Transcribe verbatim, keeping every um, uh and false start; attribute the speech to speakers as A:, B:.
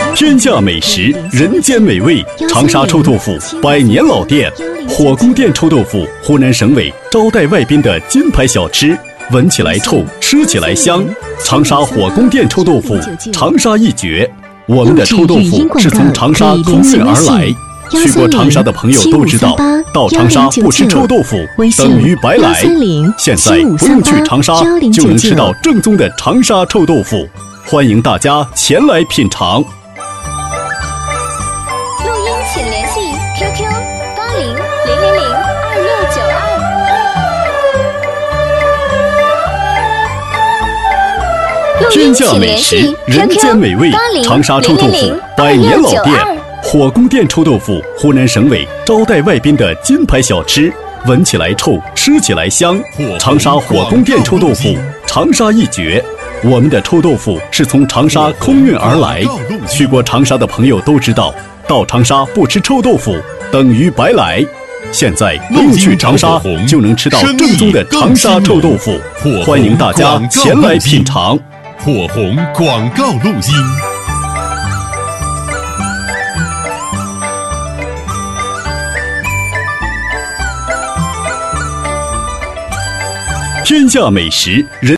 A: 天下美食，人间美味。长沙臭豆腐百年老店，火宫殿臭豆腐，湖南省委招待外宾的金牌小吃，闻起来臭，吃起来香。长沙火宫殿臭豆腐，长沙一绝。我们的臭豆腐是从长沙空运而来。去过长沙的朋友都知道，到长沙不吃臭豆腐等于白来。现在不用去长沙，就能吃到正宗的长沙臭豆腐。欢迎大家前来品尝。
B: 录音请联系 Q Q 八零零零零二六九二。
A: 天下美食，人间美味。长沙臭豆腐百年老店，火宫殿臭豆腐，湖南省委招待外宾的金牌小吃，闻起来臭，吃起来香。长沙火宫殿臭豆腐，长沙一绝。我们的臭豆腐是从长沙空运而来。去过长沙的朋友都知道，到长沙不吃臭豆腐等于白来。现在不用去长沙，就能吃到正宗的长沙臭豆腐。欢迎大家前来品尝。
C: 火红广告录音。
A: 天下美食，人